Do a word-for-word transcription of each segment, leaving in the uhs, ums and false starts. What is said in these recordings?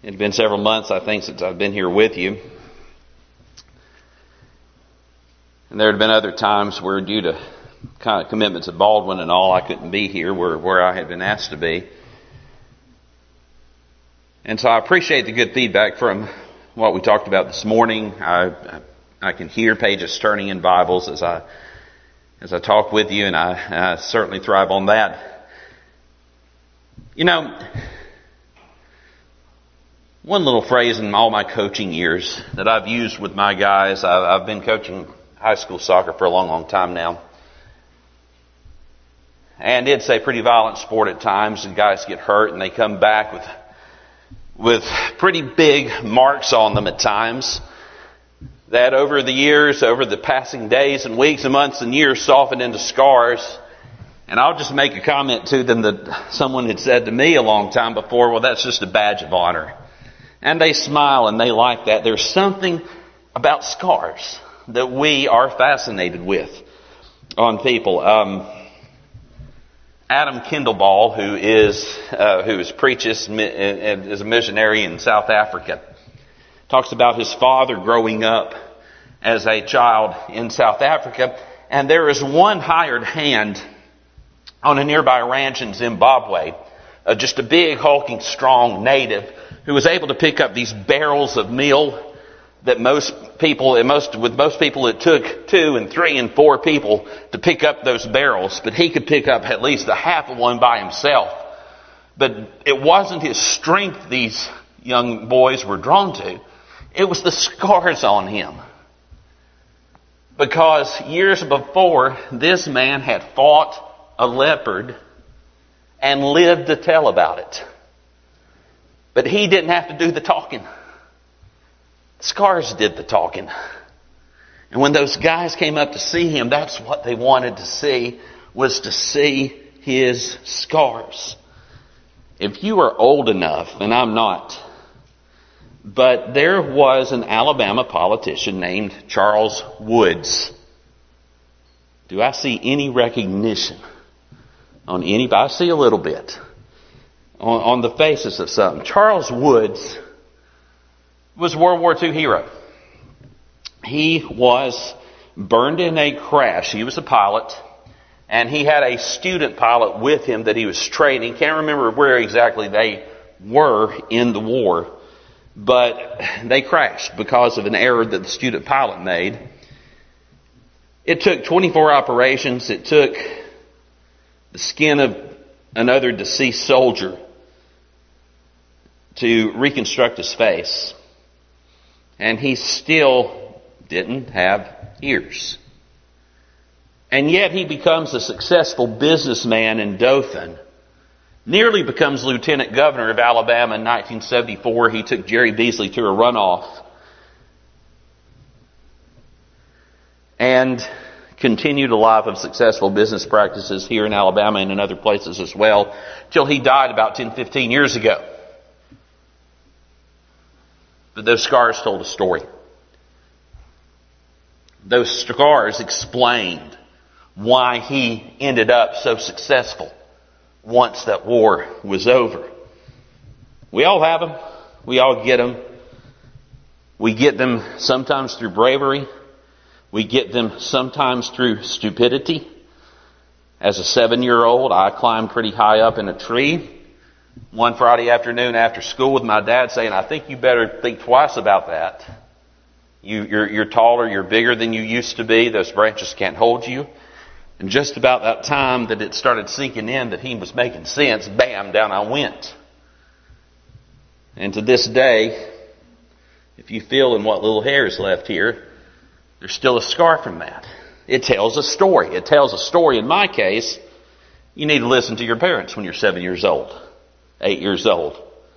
It had been several months, I think, since I've been here with you. And there had been other times where, due to kind of commitments at Baldwin and all, I couldn't be here where, where I had been asked to be. And so I appreciate the good feedback from what we talked about this morning. I I can hear pages turning in Bibles as I as I talk with you, and I, I certainly thrive on that. You know, one little phrase in all my coaching years that I've used with my guys, I've, I've been coaching high school soccer for a long, long time now. And it's a pretty violent sport at times, and guys get hurt and they come back with with pretty big marks on them at times that over the years, over the passing days and weeks and months and years softened into scars. And I'll just make a comment to them that someone had said to me a long time before, well, that's just a badge of honor. And they smile and they like that. There's something about scars that we are fascinated with on people. Um, Adam Kindleball, who is uh, who is preaches and is a missionary in South Africa, talks about his father growing up as a child in South Africa, and there is one hired hand on a nearby ranch in Zimbabwe, uh, just a big, hulking, strong native who was able to pick up these barrels of meal that most people, most with most people it took two and three and four people to pick up those barrels, but he could pick up at least a half of one by himself. But it wasn't his strength these young boys were drawn to. It was the scars on him. Because years before, this man had fought a leopard and lived to tell about it. But he didn't have to do the talking. Scars did the talking. And when those guys came up to see him, that's what they wanted to see, was to see his scars. If you are old enough, and I'm not, but there was an Alabama politician named Charles Woods. Do I see any recognition on anybody? I see a little bit on, on the faces of something. Charles Woods was a World War Two hero. He was burned in a crash. He was a pilot, and he had a student pilot with him that he was training. Can't remember where exactly they were in the war, but they crashed because of an error that the student pilot made. It took twenty-four operations. It took the skin of another deceased soldier to reconstruct his face. And he still didn't have ears. And yet he becomes a successful businessman in Dothan. Nearly becomes lieutenant governor of Alabama in nineteen seventy-four. He took Jerry Beasley to a runoff. And continued a life of successful business practices here in Alabama and in other places as well, till he died about ten, fifteen years ago. But those scars told a story. Those scars explained why he ended up so successful once that war was over. We all have them. We all get them. We get them sometimes through bravery. We get them sometimes through stupidity. As a seven-year-old, I climbed pretty high up in a tree one Friday afternoon after school with my dad, saying, I think you better think twice about that. You, you're, you're taller, you're bigger than you used to be. Those branches can't hold you. And just about that time that it started sinking in that he was making sense, bam, down I went. And to this day, if you feel in what little hair is left here, there's still a scar from that. It tells a story. It tells a story. In my case, you need to listen to your parents when you're seven years old. Eight years old.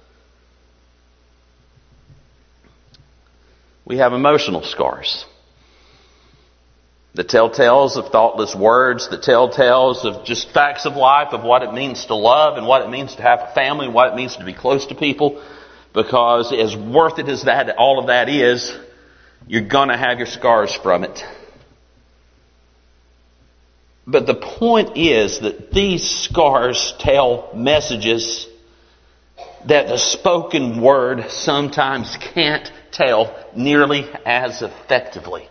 We have emotional scars. The telltales of thoughtless words, the telltales of just facts of life, of what it means to love and what it means to have a family and what it means to be close to people. Because as worth it as that, all of that is, you're going to have your scars from it. But the point is that these scars tell messages that the spoken word sometimes can't tell nearly as effectively.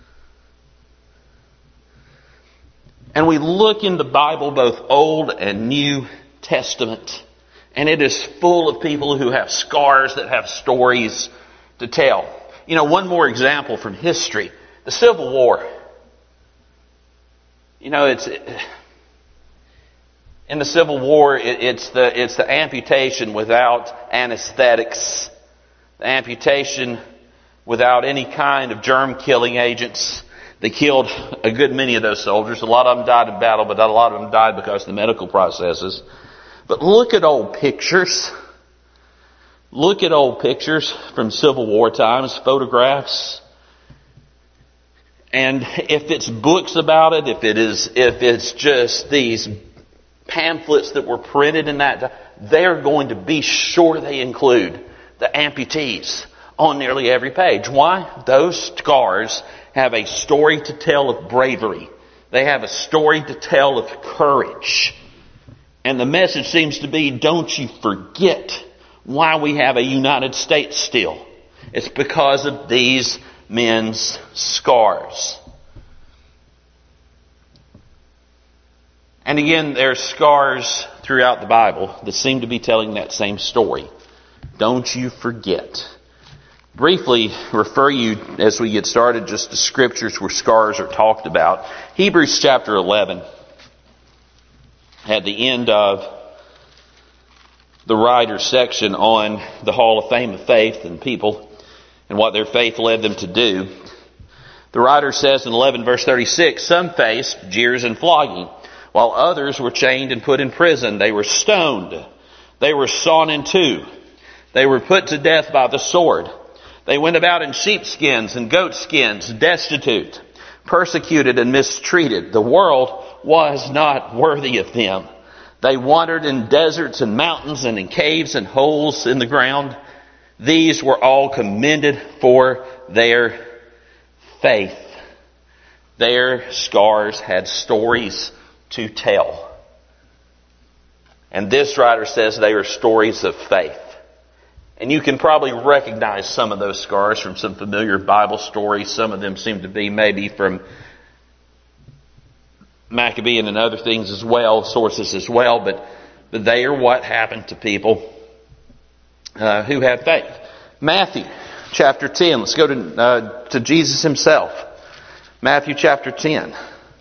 And we look in the Bible, both Old and New Testament, and it is full of people who have scars that have stories to tell. You know, one more example from history. The Civil War. You know, it's... In the Civil War, it's the, it's the amputation without anesthetics. The amputation without any kind of germ-killing agents. They killed a good many of those soldiers. A lot of them died in battle, but a lot of them died because of the medical processes. But look at old pictures. Look at old pictures from Civil War times, photographs. And if it's books about it, if it is, if it's just these pamphlets that were printed in that, they're going to be sure they include the amputees on nearly every page. Why? Those scars have a story to tell of bravery. They have a story to tell of courage. And the message seems to be, don't you forget why we have a United States still. It's because of these men's scars. And again, there are scars throughout the Bible that seem to be telling that same story. Don't you forget. Briefly refer you, as we get started, just to scriptures where scars are talked about. Hebrews chapter eleven, at the end of the writer's section on the Hall of Fame of Faith and people and what their faith led them to do. The writer says in eleven verse thirty-six, some faced jeers and flogging, while others were chained and put in prison. They were stoned. They were sawn in two. They were put to death by the sword. They went about in sheepskins and goatskins, destitute, persecuted and mistreated. The world was not worthy of them. They wandered in deserts and mountains and in caves and holes in the ground. These were all commended for their faith. Their scars had stories to tell. And this writer says they are stories of faith. And you can probably recognize some of those scars from some familiar Bible stories. Some of them seem to be maybe from Maccabean and other things as well, sources as well. But, but they are what happened to people uh, who had faith. Matthew chapter ten. Let's go to, uh, to Jesus himself. Matthew chapter ten.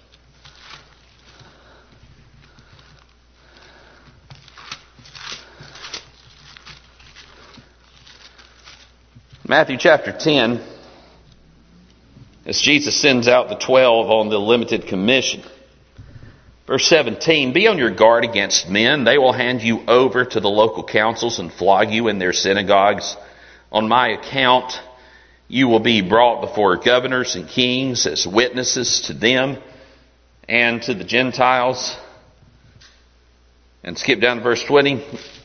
Matthew chapter ten, as Jesus sends out the twelve on the limited commission. Verse seventeen, be on your guard against men. They will hand you over to the local councils and flog you in their synagogues. On my account, you will be brought before governors and kings as witnesses to them and to the Gentiles. And skip down to verse twenty.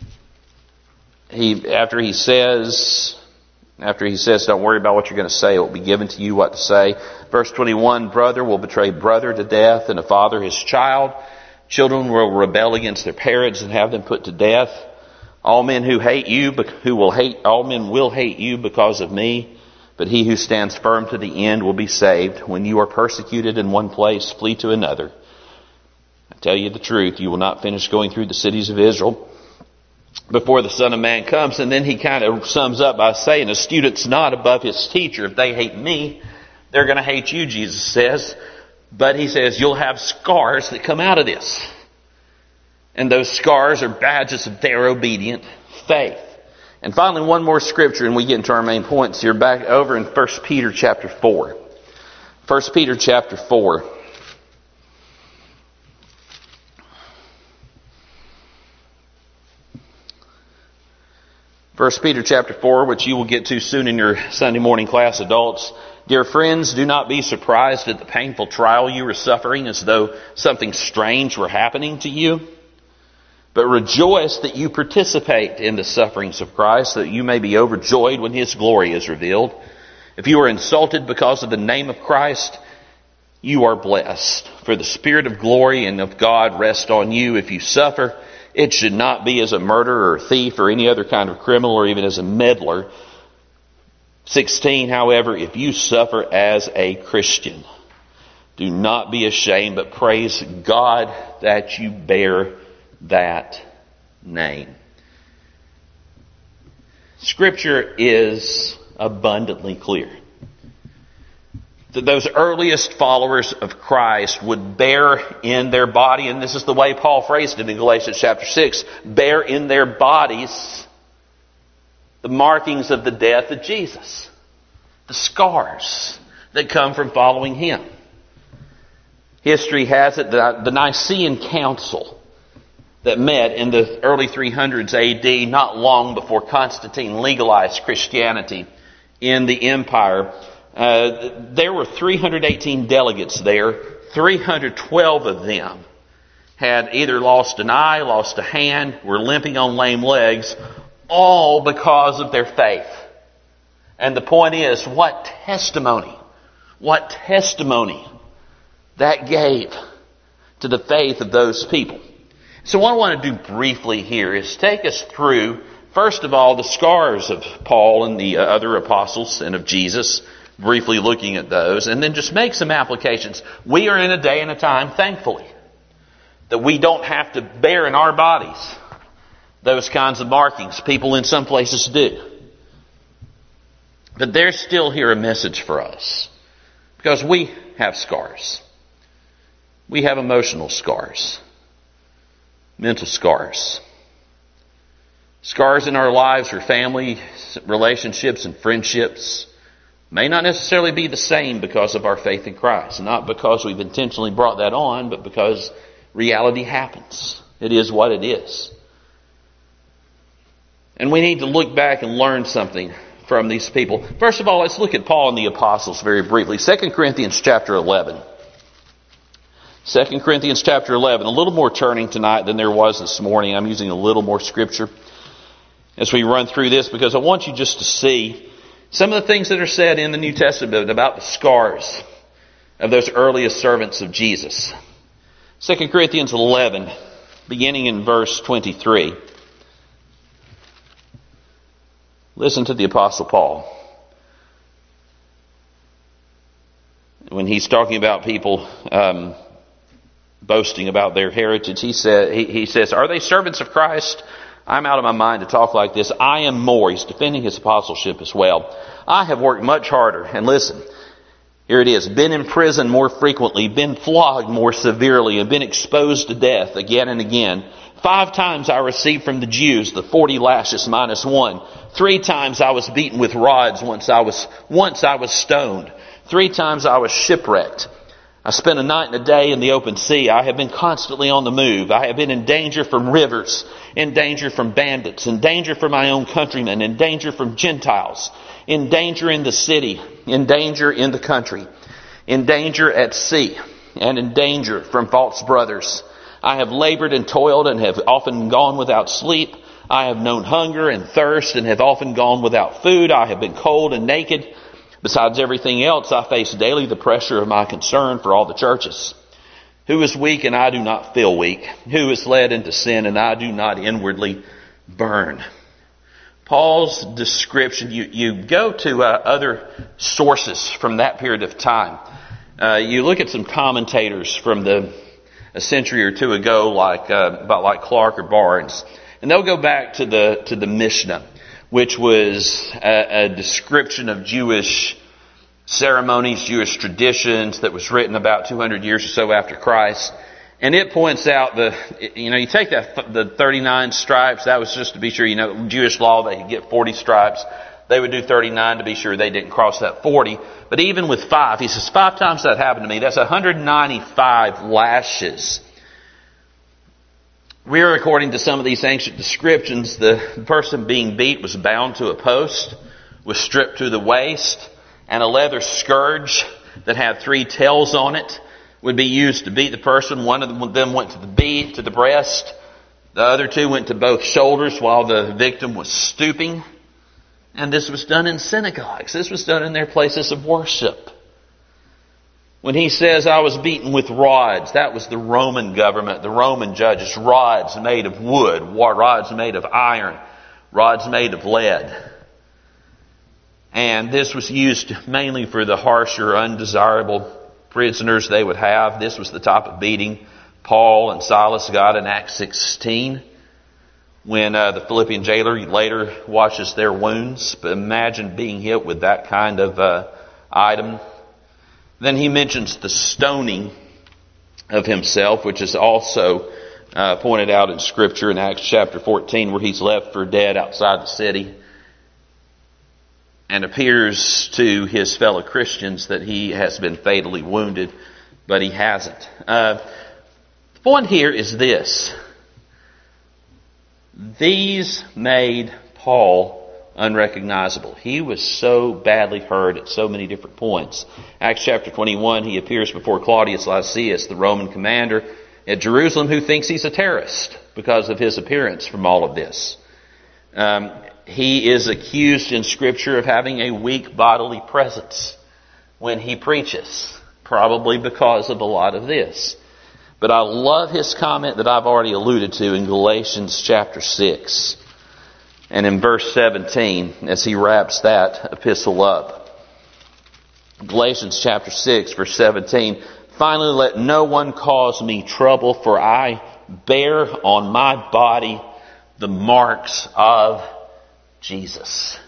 He, after he says... After he says, don't worry about what you're going to say, it will be given to you what to say. Verse twenty-one, brother will betray brother to death, and a father his child. Children will rebel against their parents and have them put to death. All men who hate you, who will hate, all men will hate you because of me, but he who stands firm to the end will be saved. When you are persecuted in one place, flee to another. I tell you the truth, you will not finish going through the cities of Israel before the Son of Man comes. And then he kind of sums up by saying, a student's not above his teacher. If they hate me, they're going to hate you, Jesus says. But he says, you'll have scars that come out of this. And those scars are badges of their obedient faith. And finally, one more scripture, and we get into our main points here. Back over in First Peter chapter four. First Peter chapter four. First Peter chapter four, which you will get to soon in your Sunday morning class, adults. Dear friends, do not be surprised at the painful trial you are suffering as though something strange were happening to you. But rejoice that you participate in the sufferings of Christ, so that you may be overjoyed when His glory is revealed. If you are insulted because of the name of Christ, you are blessed. For the Spirit of glory and of God rests on you. If you suffer, It should not be as a murderer or thief or any other kind of criminal or even as a meddler. sixteen, however, if you suffer as a Christian, do not be ashamed, but praise God that you bear that name. Scripture is abundantly clear that those earliest followers of Christ would bear in their body, and this is the way Paul phrased it in Galatians chapter six, bear in their bodies the markings of the death of Jesus, the scars that come from following Him. History has it that the Nicene Council that met in the early three hundreds A D, not long before Constantine legalized Christianity in the empire, uh, there were three hundred eighteen delegates there. three hundred twelve of them had either lost an eye, lost a hand, were limping on lame legs, all because of their faith. And the point is, what testimony, what testimony that gave to the faith of those people. So what I want to do briefly here is take us through, first of all, the scars of Paul and the other apostles and of Jesus, briefly looking at those, and then just make some applications. We are in a day and a time, thankfully, that we don't have to bear in our bodies those kinds of markings. People in some places do. But there's still here a message for us, because we have scars. We have emotional scars. Mental scars. Scars in our lives or family relationships and friendships may not necessarily be the same because of our faith in Christ. Not because we've intentionally brought that on, but because reality happens. It is what it is. And we need to look back and learn something from these people. First of all, let's look at Paul and the apostles very briefly. Second Corinthians chapter eleven. Second Corinthians chapter eleven. A little more turning tonight than there was this morning. I'm using a little more scripture as we run through this, because I want you just to see some of the things that are said in the New Testament about the scars of those earliest servants of Jesus. Second Corinthians eleven, beginning in verse twenty-three. Listen to the Apostle Paul. When he's talking about people um, boasting about their heritage, he, said, he, he says, are they servants of Christ? I'm out of my mind to talk like this. I am more. He's defending his apostleship as well. I have worked much harder. And listen, here it is. Been in prison more frequently, been flogged more severely, and been exposed to death again and again. Five times I received from the Jews the forty lashes minus one. Three times I was beaten with rods. Once I was, once I was stoned. Three times I was shipwrecked. I spent a night and a day in the open sea. I have been constantly on the move. I have been in danger from rivers, in danger from bandits, in danger from my own countrymen, in danger from Gentiles, in danger in the city, in danger in the country, in danger at sea, and in danger from false brothers. I have labored and toiled and have often gone without sleep. I have known hunger and thirst and have often gone without food. I have been cold and naked. Besides everything else, I face daily the pressure of my concern for all the churches. Who is weak and I do not feel weak? Who is led into sin and I do not inwardly burn? Paul's description, you, you go to uh, other sources from that period of time. Uh, you look at some commentators from the a century or two ago, like uh, about like Clark or Barnes, and they'll go back to the to the Mishnah, which was a, a description of Jewish ceremonies, Jewish traditions that was written about two hundred years or so after Christ. And it points out the, you know, you take that, the thirty-nine stripes, that was just to be sure, you know, Jewish law, they could get forty stripes. They would do thirty-nine to be sure they didn't cross that forty. But even with five, he says, five times that happened to me. That's one hundred ninety-five lashes. We're, according to some of these ancient descriptions, the person being beat was bound to a post, was stripped to the waist, and a leather scourge that had three tails on it would be used to beat the person. One of them went to the beat, to the breast. The other two went to both shoulders while the victim was stooping. And this was done in synagogues. This was done in their places of worship. When he says, I was beaten with rods, that was the Roman government, the Roman judges. Rods made of wood, rods made of iron, rods made of lead. And this was used mainly for the harsher, undesirable prisoners they would have. This was the type of beating Paul and Silas got in Acts sixteen when uh, the Philippian jailer later washes their wounds. But imagine being hit with that kind of uh, item. Then he mentions the stoning of himself, which is also uh, pointed out in Scripture in Acts chapter fourteen, where he's left for dead outside the city and appears to his fellow Christians that he has been fatally wounded, but he hasn't. Uh, the point here is this. These made Paul unrecognizable. He was so badly hurt at so many different points. Acts chapter twenty-one, he appears before Claudius Lysias, the Roman commander at Jerusalem, who thinks he's a terrorist because of his appearance from all of this. Um, he is accused in Scripture of having a weak bodily presence when he preaches, probably because of a lot of this. But I love his comment that I've already alluded to in Galatians chapter six. And in verse seventeen, as he wraps that epistle up. Galatians chapter six, verse seventeen. Finally, let no one cause me trouble, for I bear on my body the marks of Jesus.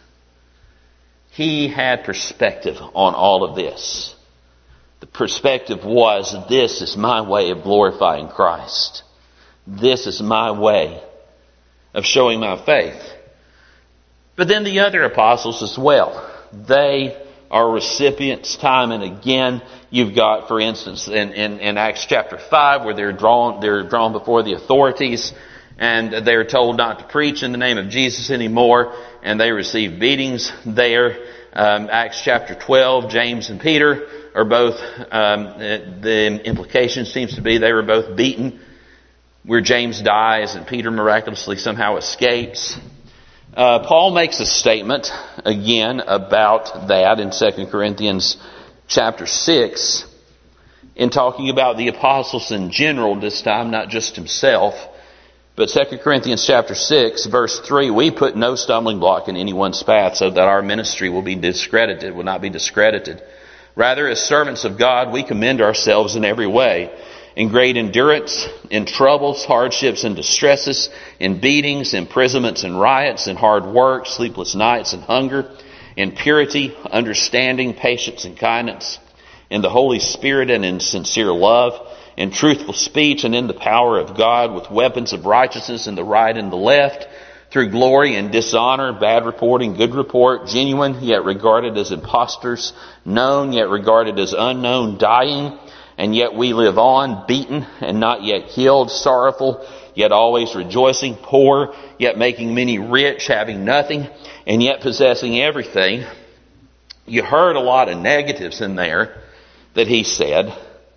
He had perspective on all of this. The perspective was, this is my way of glorifying Christ. This is my way of showing my faith. But then the other apostles as well. They are recipients time and again. You've got, for instance, in, in, in Acts chapter five, where they're drawn, they're drawn before the authorities and they're told not to preach in the name of Jesus anymore, and they receive beatings there. Um, Acts chapter twelve, James and Peter are both, um, the implication seems to be they were both beaten, where James dies and Peter miraculously somehow escapes. Uh, Paul makes a statement again about that in Second Corinthians chapter six, in talking about the apostles in general this time, not just himself. But Second Corinthians chapter six, verse three, we put no stumbling block in anyone's path so that our ministry will be discredited, will not be discredited. Rather, as servants of God, we commend ourselves in every way, in great endurance, in troubles, hardships, and distresses, in beatings, imprisonments, and riots, in hard work, sleepless nights, and hunger, in purity, understanding, patience, and kindness, in the Holy Spirit, and in sincere love, in truthful speech, and in the power of God, with weapons of righteousness in the right and the left, through glory and dishonor, bad report and good report, genuine yet regarded as impostors, known yet regarded as unknown, dying, and yet we live on, beaten and not yet killed, sorrowful, yet always rejoicing, poor, yet making many rich, having nothing, and yet possessing everything. You heard a lot of negatives in there that he said.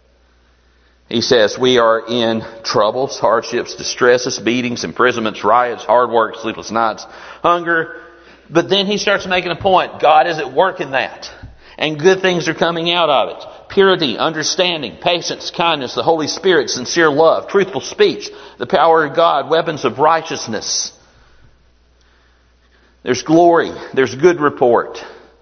He says, we are in troubles, hardships, distresses, beatings, imprisonments, riots, hard work, sleepless nights, hunger. But then he starts making a point. God is at work in that. And good things are coming out of it. Purity, understanding, patience, kindness, the Holy Spirit, sincere love, truthful speech, the power of God, weapons of righteousness. There's glory. There's good report.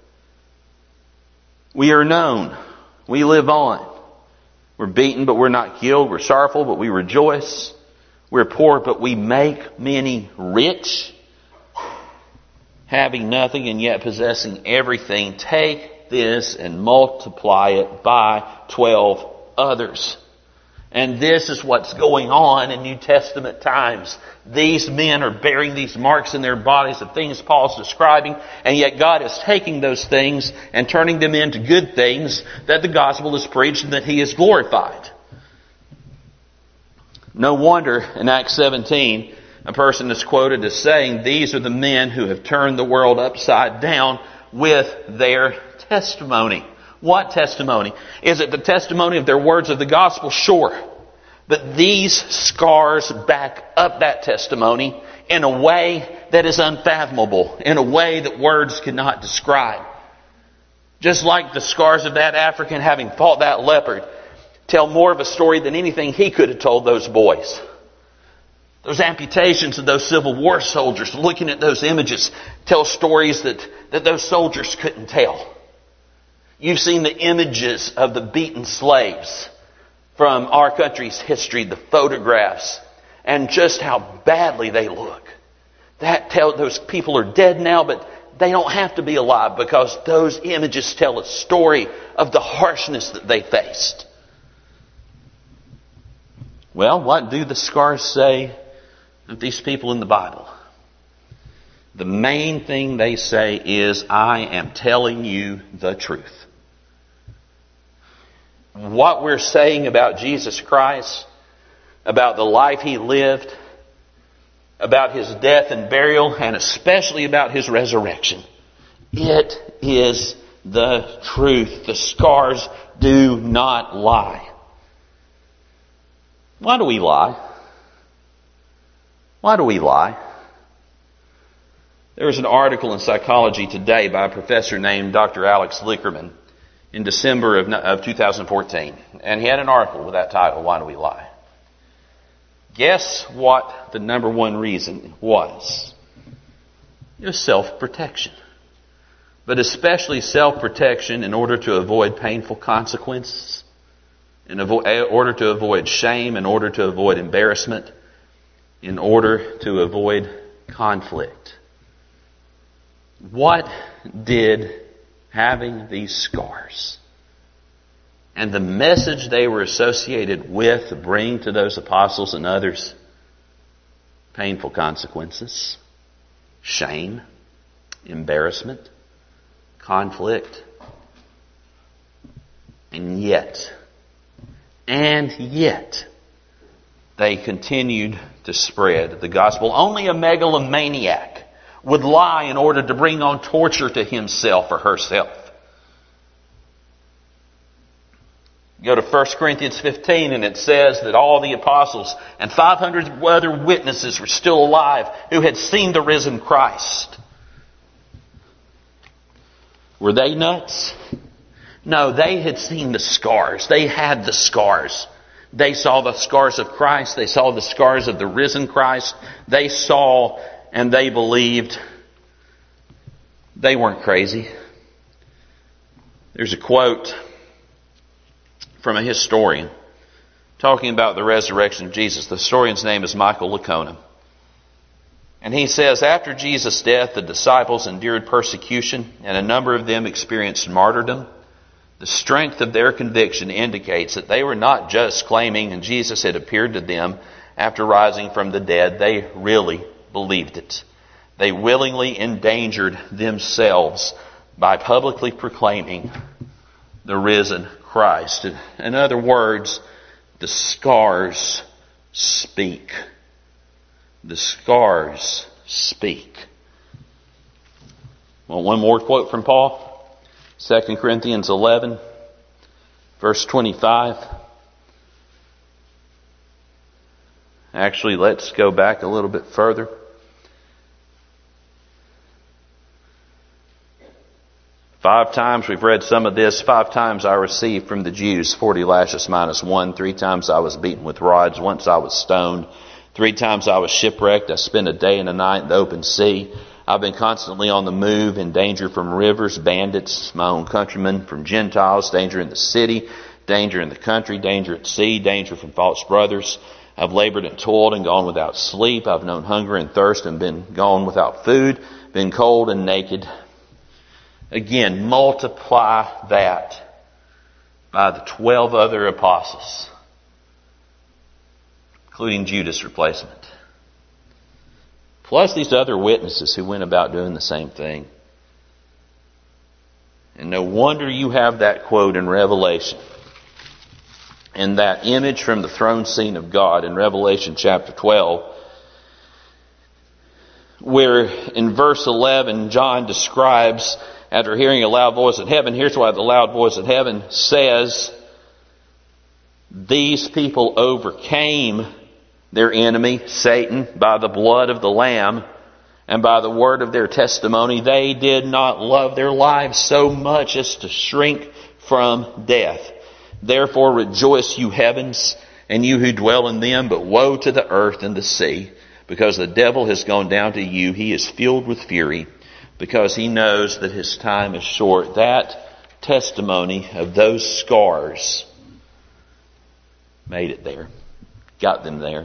We are known. We live on. We're beaten, but we're not killed. We're sorrowful, but we rejoice. We're poor, but we make many rich. Having nothing and yet possessing everything. Take this and multiply it by twelve others. And this is what's going on in New Testament times. These men are bearing these marks in their bodies of things Paul's describing, and yet God is taking those things and turning them into good things that the gospel is preached and that He is glorified. No wonder in Acts seventeen, a person is quoted as saying, these are the men who have turned the world upside down with their testimony. What testimony? Is it the testimony of their words of the gospel? Sure. But these scars back up that testimony in a way that is unfathomable, in a way that words cannot describe. Just like the scars of that African having fought that leopard tell more of a story than anything he could have told those boys. Those amputations of those Civil War soldiers, looking at those images, tell stories that, that those soldiers couldn't tell. You've seen the images of the beaten slaves from our country's history, the photographs, and just how badly they look. That tell those people are dead now, but they don't have to be alive, because those images tell a story of the harshness that they faced. Well, what do the scars say of these people in the Bible? The main thing they say is, I am telling you the truth. What we're saying about Jesus Christ, about the life He lived, about His death and burial, and especially about His resurrection, it is the truth. The scars do not lie. Why do we lie? Why do we lie? There was an article in Psychology Today by a professor named Doctor Alex Lickerman in December of, of two thousand fourteen. And he had an article with that title, Why Do We Lie? Guess what the number one reason was? It was self-protection. But especially self-protection in order to avoid painful consequences, in order to avoid shame, in order to avoid embarrassment, in order to avoid conflict. What did having these scars and the message they were associated with bring to those apostles and others? Painful consequences, shame, embarrassment, conflict. And yet, and yet, they continued to spread the gospel. Only a megalomaniac would lie in order to bring on torture to himself or herself. Go to First Corinthians fifteen, and it says that all the apostles and five hundred other witnesses were still alive who had seen the risen Christ. Were they nuts? No, they had seen the scars. They had the scars. They saw the scars of Christ. They saw the scars of the risen Christ. They saw and they believed. They weren't crazy. There's a quote from a historian talking about the resurrection of Jesus. The historian's name is Michael Licona. And he says, after Jesus' death, the disciples endured persecution, and a number of them experienced martyrdom. The strength of their conviction indicates that they were not just claiming and Jesus had appeared to them after rising from the dead. They really believed it. They willingly endangered themselves by publicly proclaiming the risen Christ. In other words, the scars speak. The scars speak. Well, one more quote from Paul. Second Corinthians eleven, verse twenty-five. Actually, let's go back a little bit further. Five times, we've read some of this. Five times I received from the Jews forty lashes minus one. Three times I was beaten with rods. Once I was stoned. Three times I was shipwrecked. I spent a day and a night in the open sea. I've been constantly on the move, in danger from rivers, bandits, my own countrymen, from Gentiles, danger in the city, danger in the country, danger at sea, danger from false brothers. I've labored and toiled and gone without sleep. I've known hunger and thirst and been gone without food, been cold and naked. Again, multiply that by the twelve other apostles, including Judas' replacement. Plus these other witnesses who went about doing the same thing. And no wonder you have that quote in Revelation. And that image from the throne scene of God in Revelation chapter twelve. Where in verse eleven, John describes, after hearing a loud voice in heaven, here's why the loud voice in heaven says, these people overcame their enemy, Satan, by the blood of the Lamb and by the word of their testimony, they did not love their lives so much as to shrink from death. Therefore rejoice, you heavens, and you who dwell in them, but woe to the earth and the sea, because the devil has gone down to you. He is filled with fury, because he knows that his time is short. That testimony of those scars made it there, got them there.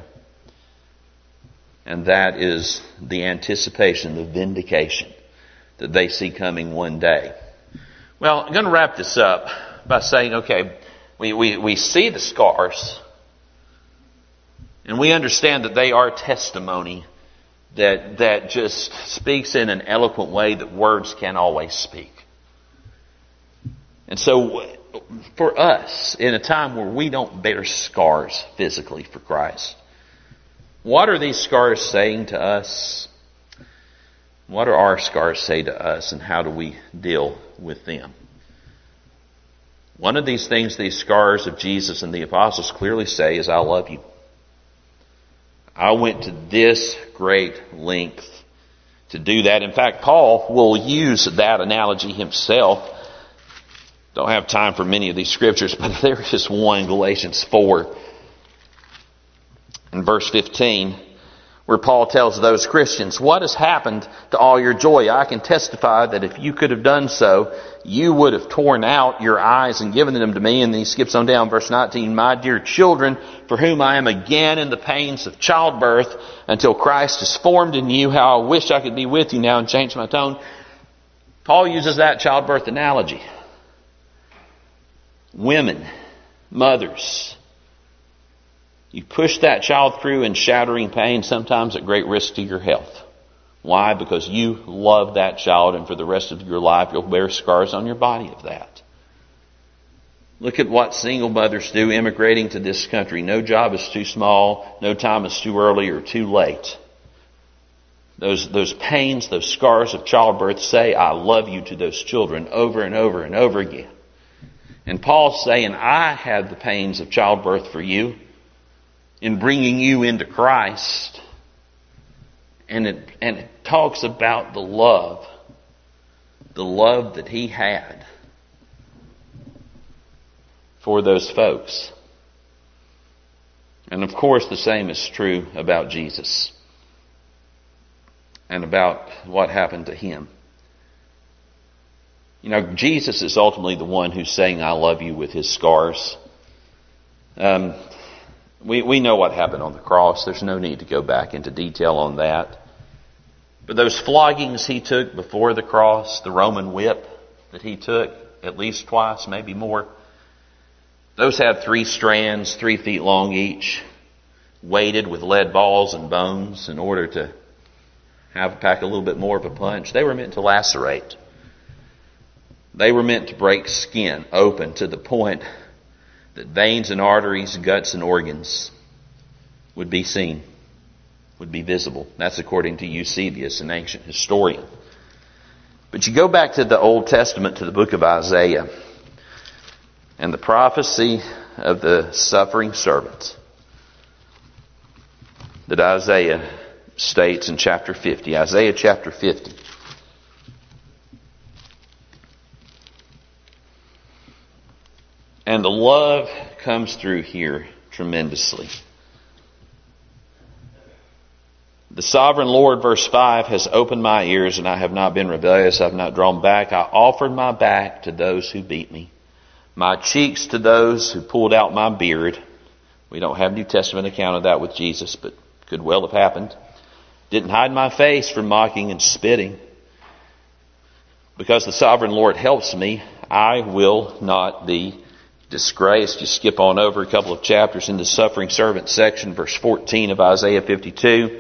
And that is the anticipation, the vindication that they see coming one day. Well, I'm going to wrap this up by saying, okay, we, we, we see the scars, and we understand that they are testimony that, that just speaks in an eloquent way that words can't always speak. And so, for us, in a time where we don't bear scars physically for Christ, what are these scars saying to us? What are our scars say to us, and how do we deal with them? One of these things these scars of Jesus and the apostles clearly say is, I love you. I went to this great length to do that. In fact, Paul will use that analogy himself. Don't have time for many of these scriptures, but there is one, Galatians four, in verse fifteen, where Paul tells those Christians, what has happened to all your joy? I can testify that if you could have done so, you would have torn out your eyes and given them to me. And then he skips on down, verse nineteen, my dear children, for whom I am again in the pains of childbirth until Christ is formed in you. How I wish I could be with you now, and change my tone. Paul uses that childbirth analogy. Women, mothers, you push that child through in shattering pain, sometimes at great risk to your health. Why? Because you love that child, and for the rest of your life you'll bear scars on your body of that. Look at what single mothers do immigrating to this country. No job is too small, no time is too early or too late. Those, those pains, those scars of childbirth say, I love you to those children over and over and over again. And Paul's saying, I had the pains of childbirth for you in bringing you into Christ. And it, and it talks about the love, the love that he had for those folks. And of course the same is true about Jesus and about what happened to him. You know, Jesus is ultimately the one who's saying, I love you with his scars. Um, we, we know what happened on the cross. There's no need to go back into detail on that. But those floggings he took before the cross, the Roman whip that he took at least twice, maybe more, those had three strands, three feet long each, weighted with lead balls and bones in order to have pack a little bit more of a punch. They were meant to lacerate. They were meant to break skin open to the point that veins and arteries, guts and organs would be seen, would be visible. That's according to Eusebius, an ancient historian. But you go back to the Old Testament, to the book of Isaiah, and the prophecy of the suffering servant that Isaiah states in chapter fifty. Isaiah chapter fifty. And the love comes through here tremendously. The sovereign Lord, verse five, has opened my ears, and I have not been rebellious. I have not drawn back. I offered my back to those who beat me, my cheeks to those who pulled out my beard. We don't have New Testament account of that with Jesus, but could well have happened. Didn't hide my face from mocking and spitting. Because the sovereign Lord helps me, I will not be disgraced. You skip on over a couple of chapters in the suffering servant section, verse fourteen of Isaiah fifty-two.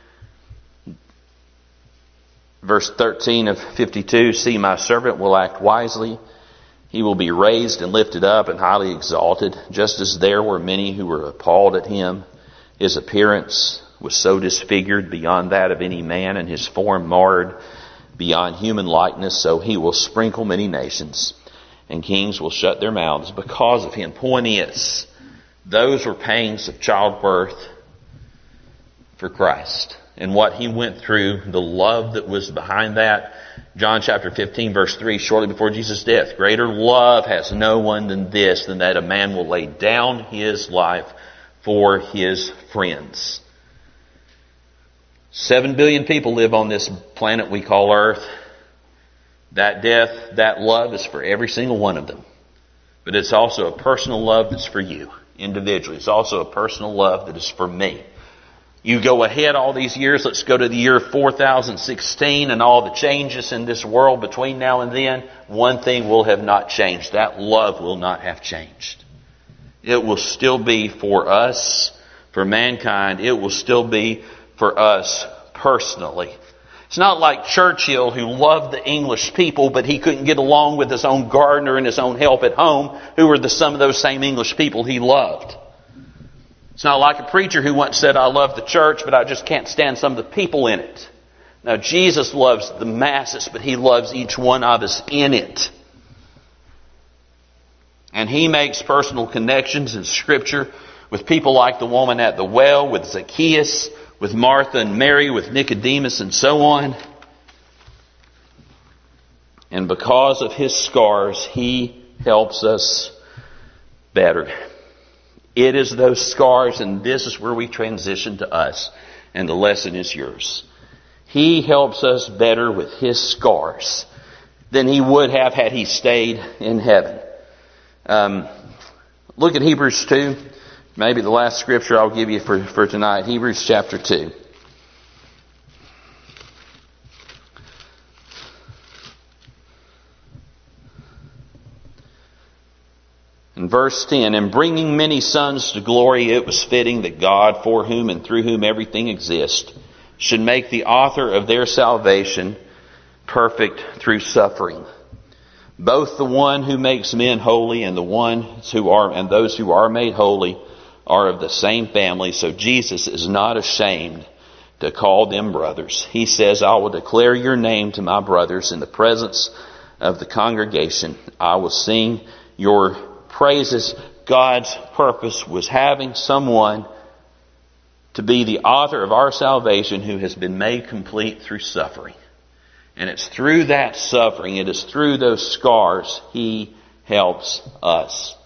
Verse thirteen of fifty-two, see, my servant will act wisely. He will be raised and lifted up and highly exalted, just as there were many who were appalled at him. His appearance was so disfigured beyond that of any man, and his form marred beyond human likeness. So he will sprinkle many nations, and kings will shut their mouths because of him. Point is, those were pangs of childbirth for Christ. and what he went through, the love that was behind that. John chapter fifteen verse three, shortly before Jesus' death, greater love has no one than this, than that a man will lay down his life for his friends. Seven billion people live on this planet we call Earth. That death, that love is for every single one of them. But it's also a personal love that's for you individually. It's also a personal love that is for me. You go ahead all these years, let's go to the year four thousand sixteen and all the changes in this world between now and then. One thing will have not changed. That love will not have changed. It will still be for us, for mankind. It will still be for us personally. It's not like Churchill, who loved the English people, but he couldn't get along with his own gardener and his own help at home, who were the, some of those same English people he loved. It's not like a preacher who once said, I love the church, but I just can't stand some of the people in it. Now, Jesus loves the masses, but He loves each one of us in it. And He makes personal connections in Scripture with people like the woman at the well, with Zacchaeus, with Martha and Mary, with Nicodemus, and so on. And because of His scars, He helps us better. It is those scars, and this is where we transition to us, and the lesson is yours. He helps us better with His scars than He would have had He stayed in heaven. Um, look at Hebrews two. Maybe the last scripture I'll give you for, for tonight. Hebrews chapter two. In verse ten, in bringing many sons to glory, it was fitting that God, for whom and through whom everything exists, should make the author of their salvation perfect through suffering. Both the one who makes men holy and the ones who are and those who are made holy are of the same family. So Jesus is not ashamed to call them brothers. He says, I will declare your name to my brothers in the presence of the congregation. I will sing your praises. God's purpose was having someone to be the author of our salvation who has been made complete through suffering. And it's through that suffering, it is through those scars, He helps us.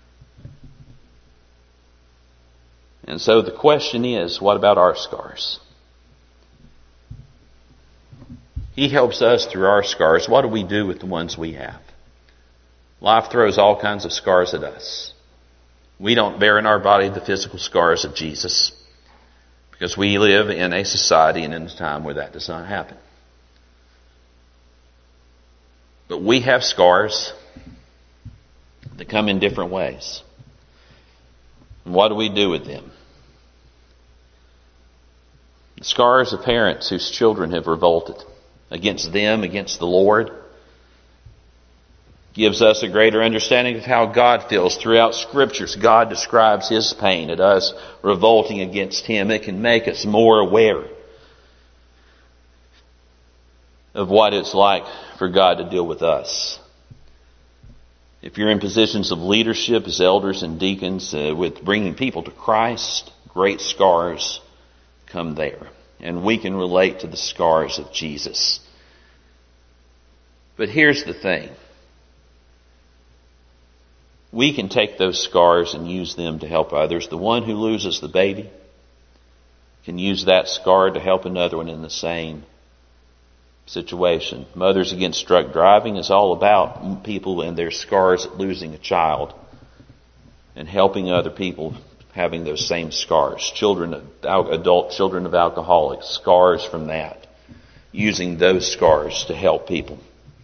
And so the question is, what about our scars? He helps us through our scars. What do we do with the ones we have? Life throws all kinds of scars at us. We don't bear in our body the physical scars of Jesus because we live in a society and in a time where that does not happen. But we have scars that come in different ways. And what do we do with them? The scars of parents whose children have revolted against them, against the Lord, gives us a greater understanding of how God feels. Throughout Scriptures, God describes His pain at us revolting against Him. It can make us more aware of what it's like for God to deal with us. If you're in positions of leadership as elders and deacons uh, with bringing people to Christ, great scars come there. And we can relate to the scars of Jesus. But here's the thing. We can take those scars and use them to help others. The one who loses the baby can use that scar to help another one in the same situation. Mothers Against Drunk Driving is all about people and their scars at losing a child and helping other people having those same scars. Children, adult children of alcoholics, scars from that. Using those scars to help people.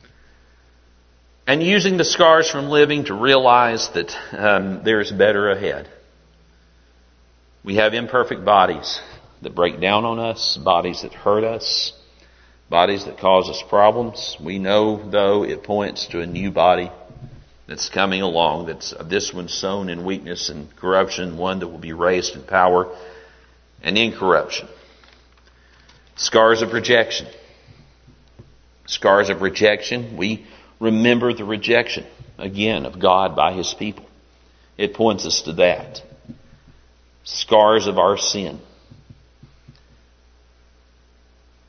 And using the scars from living to realize that um, there is better ahead. We have imperfect bodies that break down on us, bodies that hurt us, bodies that cause us problems. We know, though, it points to a new body that's coming along. That's this one sown in weakness and corruption, one that will be raised in power and incorruption. Scars of rejection. Scars of rejection. We remember the rejection, again, of God by His people. It points us to that. Scars of our sin.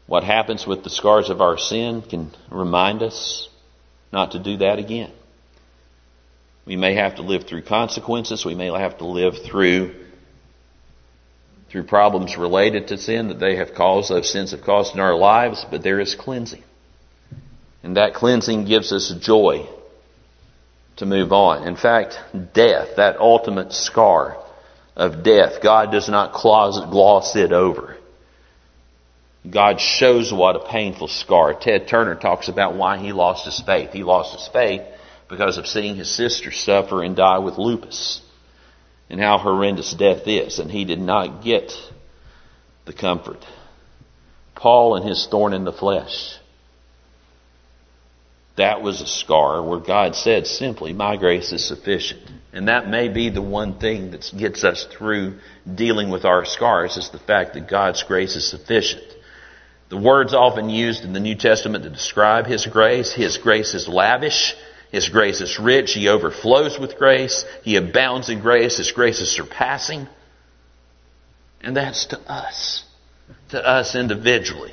What happens with the scars of our sin can remind us not to do that again. We may have to live through consequences. We may have to live through through problems related to sin that they have caused, those sins have caused in our lives, but there is cleansing. And that cleansing gives us joy to move on. In fact, death, that ultimate scar of death, God does not gloss it over. God shows what a painful scar. Ted Turner talks about why he lost his faith. He lost his faith because of seeing his sister suffer and die with lupus, and how horrendous death is, and he did not get the comfort. Paul and his thorn in the flesh, that was a scar where God said simply, my grace is sufficient. And that may be the one thing that gets us through dealing with our scars, is the fact that God's grace is sufficient. The word's often used in the New Testament to describe His grace. His grace is lavish. His grace is rich. He overflows with grace. He abounds in grace. His grace is surpassing. And that's to us. To us individually.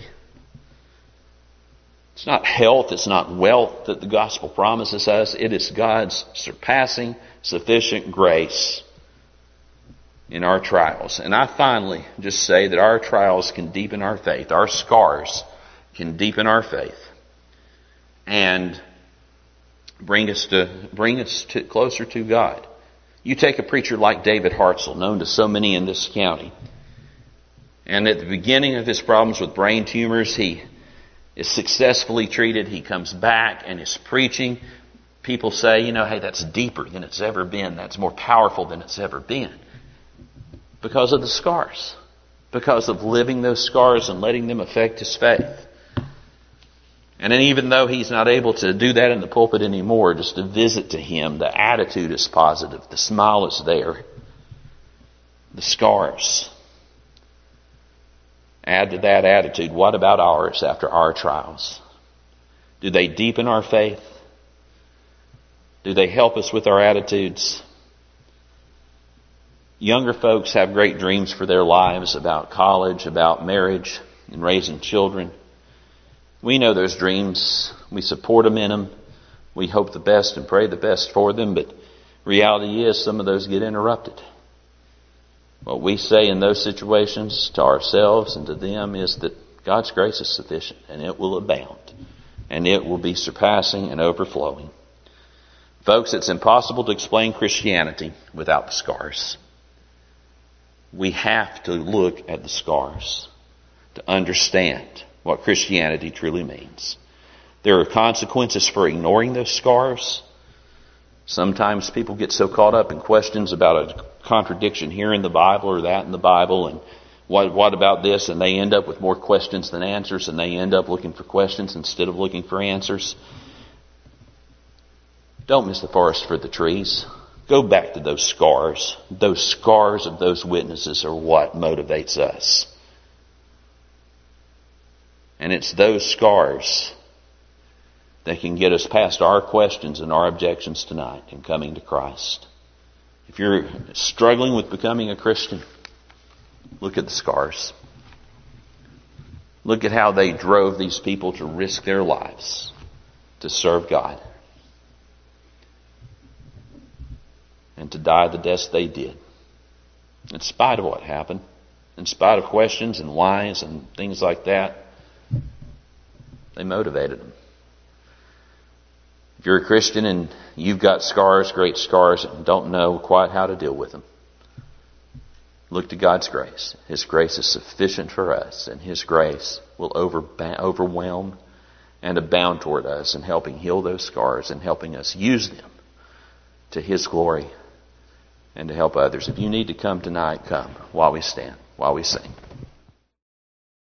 It's not health. It's not wealth that the gospel promises us. It is God's surpassing, sufficient grace in our trials. And I finally just say that our trials can deepen our faith. Our scars can deepen our faith. And Bring us to bring us to, closer to God. You take a preacher like David Hartzell, known to so many in this county. And at the beginning of his problems with brain tumors, he is successfully treated. He comes back and is preaching. People say, you know, hey, that's deeper than it's ever been. That's more powerful than it's ever been. Because of the scars. Because of living those scars and letting them affect his faith. And then even though he's not able to do that in the pulpit anymore, just to visit to him, the attitude is positive. The smile is there. The scars. Add to that attitude, what about ours after our trials? Do they deepen our faith? Do they help us with our attitudes? Younger folks have great dreams for their lives about college, about marriage, and raising children. We know those dreams. We support them in them. We hope the best and pray the best for them. But reality is some of those get interrupted. What we say in those situations to ourselves and to them is that God's grace is sufficient and it will abound. And it will be surpassing and overflowing. Folks, it's impossible to explain Christianity without the scars. We have to look at the scars to understand what Christianity truly means. There are consequences for ignoring those scars. Sometimes people get so caught up in questions about a contradiction here in the Bible or that in the Bible, and what, what about this? And they end up with more questions than answers, and they end up looking for questions instead of looking for answers. Don't miss the forest for the trees. Go back to those scars. Those scars of those witnesses are what motivates us. And it's those scars that can get us past our questions and our objections tonight in coming to Christ. If you're struggling with becoming a Christian, look at the scars. Look at how they drove these people to risk their lives to serve God. And to die the deaths they did. In spite of what happened. In spite of questions and lies and things like that. They motivated them. If you're a Christian and you've got scars, great scars, and don't know quite how to deal with them, look to God's grace. His grace is sufficient for us, and His grace will over, overwhelm and abound toward us in helping heal those scars and helping us use them to His glory and to help others. If you need to come tonight, come while we stand, while we sing.